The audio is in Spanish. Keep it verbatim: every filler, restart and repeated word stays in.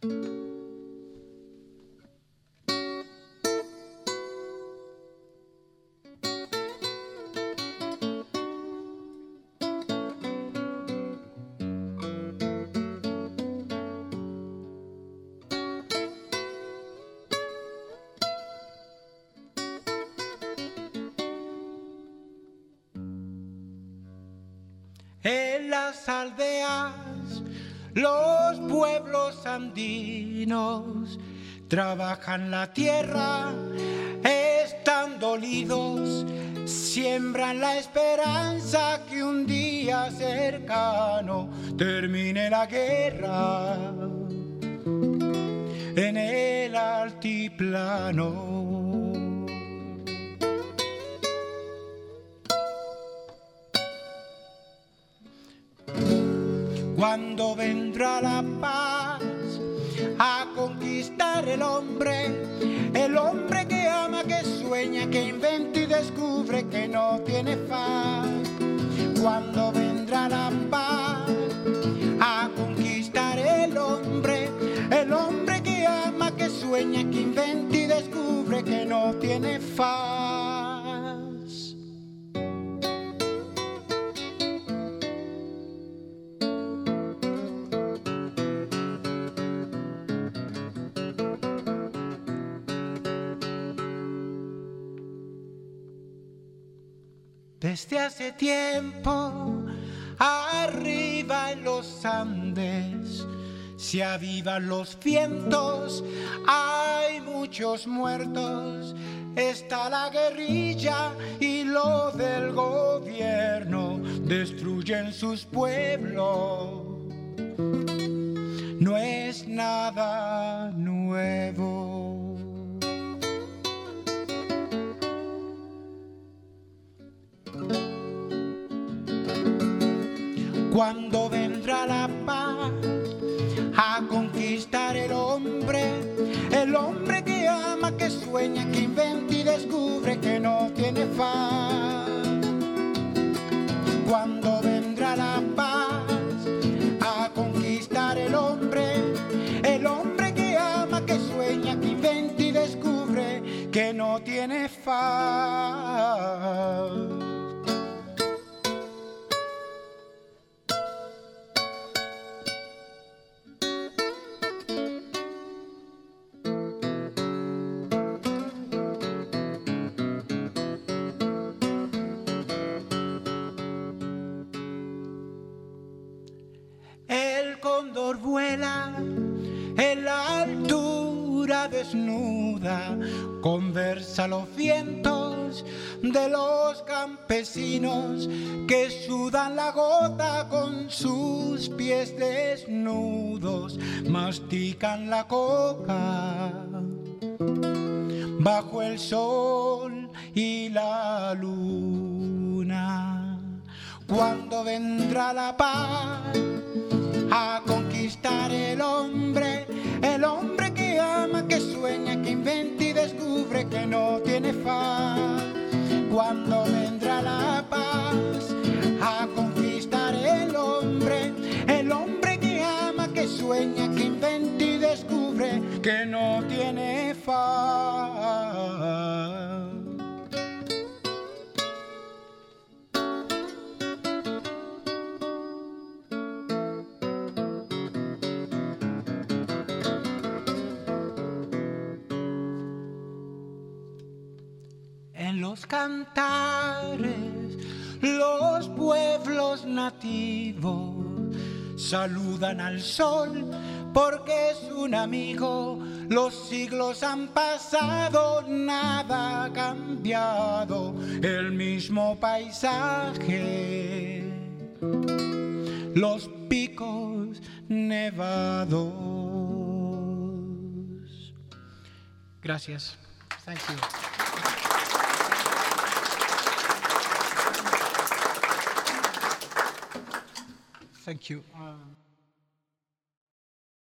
En las aldeas, los pueblos andinos trabajan la tierra, están dolidos, siembran la esperanza que un día cercano termine la guerra en el altiplano. Cuando vendrá la paz a conquistar el hombre, el hombre que ama, que sueña, que inventa y descubre que no tiene faz. Cuando vendrá la paz a conquistar el hombre, el hombre que ama, que sueña, que inventa y descubre que no tiene faz. Desde hace tiempo, arriba en los Andes, se avivan los vientos, hay muchos muertos, está la guerrilla y lo del gobierno, destruyen sus pueblos, no es nada nuevo. Cuando vendrá la paz a conquistar el hombre, el hombre que ama, que sueña, que inventa y descubre que no tiene faz. Cuando vendrá la paz a conquistar el hombre, el hombre que ama, que sueña, que inventa y descubre que no tiene faz. El cóndor vuela en la altura desnuda, conversa los vientos de los campesinos que sudan la gota con sus pies desnudos, mastican la coca bajo el sol y la luna. Cuando vendrá la paz a conquistar el hombre, el hombre que ama, que sueña, que inventa y descubre que no tiene faz. Cuando vendrá la paz a conquistar el hombre, el hombre que ama, que sueña, que inventa y descubre que no tiene faz. En los cantares, los pueblos nativos saludan al sol porque es un amigo. Los siglos han pasado, nada ha cambiado, el mismo paisaje, los picos nevados. Gracias. Thank you. Thank you. Uh...